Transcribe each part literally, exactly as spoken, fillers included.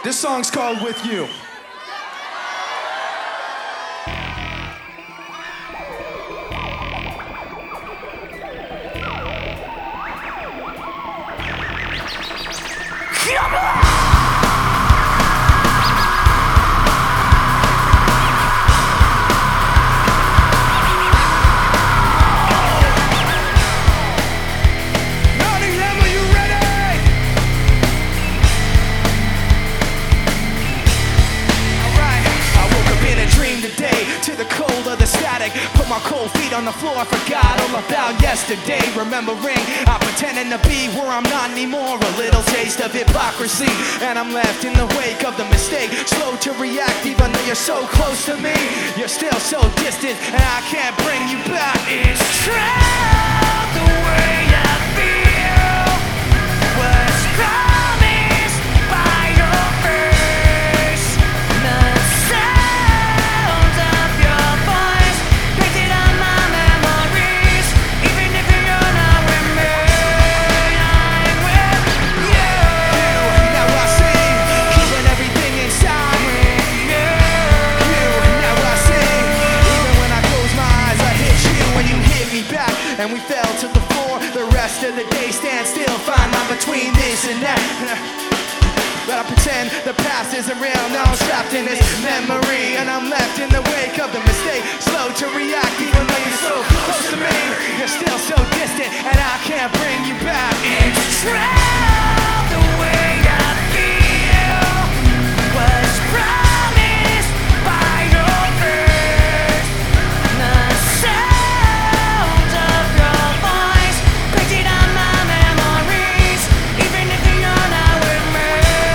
This song's called With You. Come on! To the cold of the static, put my cold feet on the floor, I forgot all about yesterday. Remembering, I'm pretending to be where I'm not anymore. A little taste of hypocrisy, and I'm left in the wake of the mistake. Slow to react, even though you're so close to me. You're still so distant, and I can't bring you back. It's true, the way I feel was promised by your face. The sound of your voice painted on my memories. Even if you're not with me, I'm with you. Now I see, keeping everything inside. You, now I see, even when I close my eyes, I hit you when you hit me back, and we fell to the floor. The rest of the day stand still, fine line between this and that. But I pretend the past isn't real. Now I'm trapped in this memory, and I'm left in the wake of the mistake. Slow to react, even though you're so close to me. You're still so distant, and I can't bring you back. It's true, the way I feel was promised by your face. The sound of your voice painted on my memories. Even if you're not with me,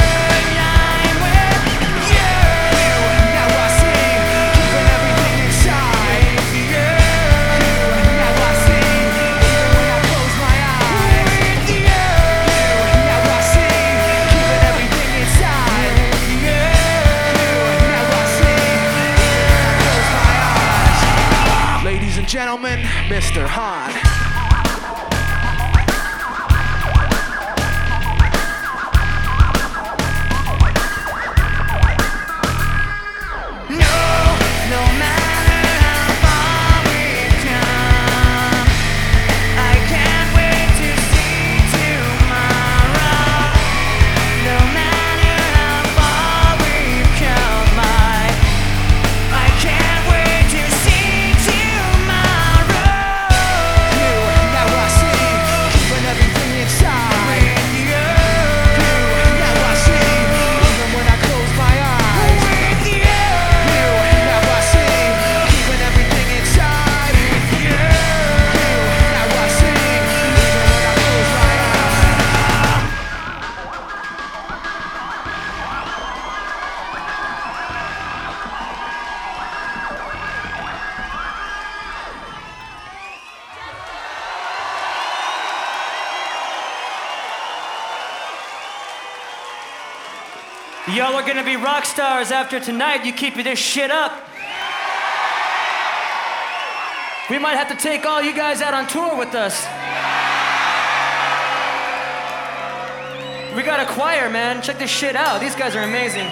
I'm with you. Now I see, keeping everything inside. You, now I see, even when I close my eyes. With you, now I see, keeping everything inside. You, now I see, even when I close my eyes. Ladies and gentlemen, Mister Han. No matter how far we've come, I can't wait to see tomorrow. No matter how far we've come, I, I can't wait to see tomorrow. You, now I see, keeping everything inside. With you, now I see, even when I close my eyes. With you. Now I see, keeping everything inside. You, now I see, even when I close my eyes. Y'all are gonna be rock stars after tonight. You keep this shit up. We might have to take all you guys out on tour with us. We got a choir, man. Check this shit out. These guys are amazing.